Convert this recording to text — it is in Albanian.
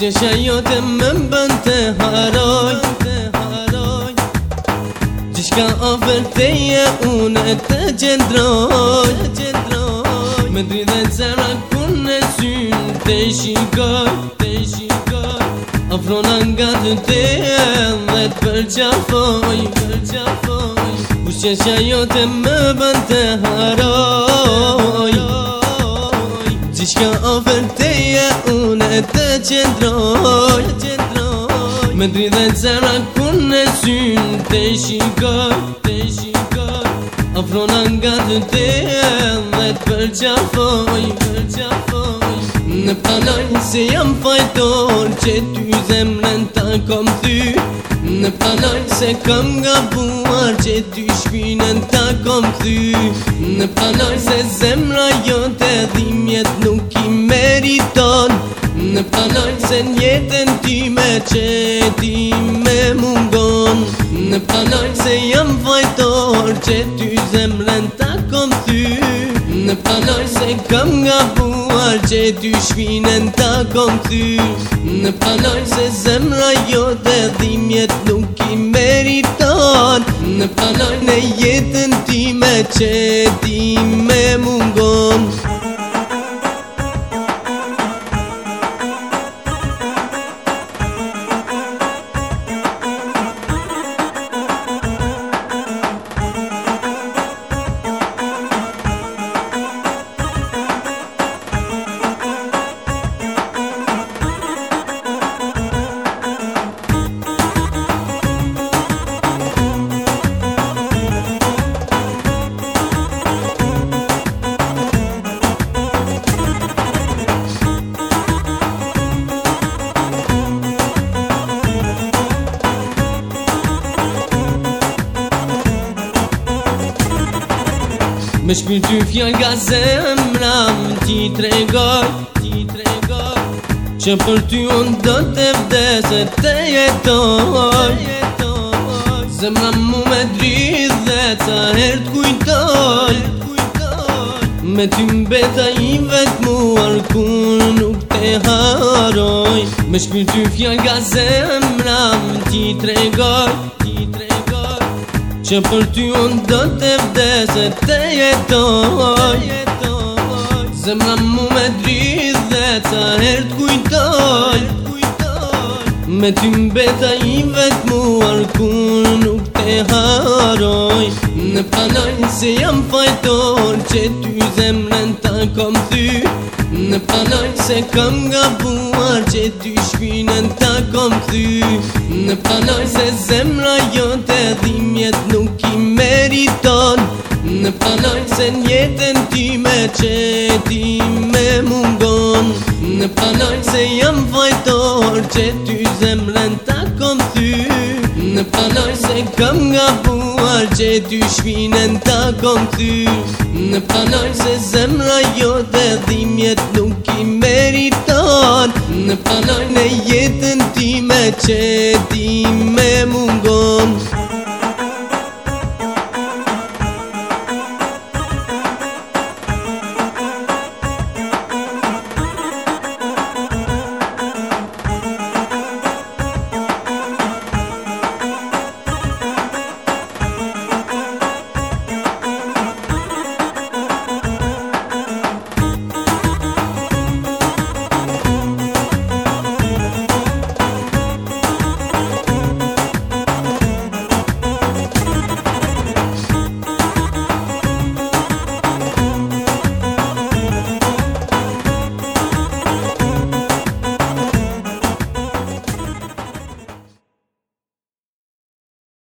Qesha jote më bën të haroj Gjishka ofër teje unë të gjendroj Me dridhet zemra kur në synë të shikoj Afrona nga të teje dhe të përqafoj Qesha jote më bën të haroj Gjishka ofër teje unë të gjendroj Me dridhet zemra kur në synë të shikoj Afrona nga të teje dhe të përqafoj Në pranoj se jam fajtor që ty zemrën ta kom thy Në pranoj se kam gabuar që ty shpinën ta kom thy Në pranoj se zemra jote dhimjet nuk I meriton Në pranoj se njetën time që ti me mungon Në pranoj se jam fajtor që ty zemrën ta kom thy Në pranoj se kam gabuar që ty shpinën ta kom thy Në pranoj se zemra jote dhimjet nuk I meriton Në pranoj në jetën time që ti me mungon Me shpirty fjall nga zemra ti tregoj Që për ty unë do të vdese të jetoj Zemra mu me dridhe ca her t'kujtoj Me ty mbeta I vetmuar kur nuk te haroj Me shpirty fjall nga zemra ti tregoj Që për ty unë do të vdese të jetoj Zemra mu me dridhe ca her t'kujtoj Me ty mbeta I vetmuar kur nuk te haroj Në pranoj se jam fajtor që ty zemrën ta kom thy Në pranoj se kam gabuar që ty shpinën ta kom thy Në pranoj se zemra jote dhimjet nuk I meriton Në pranoj se njetën time që ti me mungon Në pranoj se jam fajtor që ty zemrën ta kom thy Në pranoj se kam gabuar që ty shpinën ta kom thy Në pranoj se zemra jote dhimjet nuk I meriton Në pranoj në jetën time që ti me mungon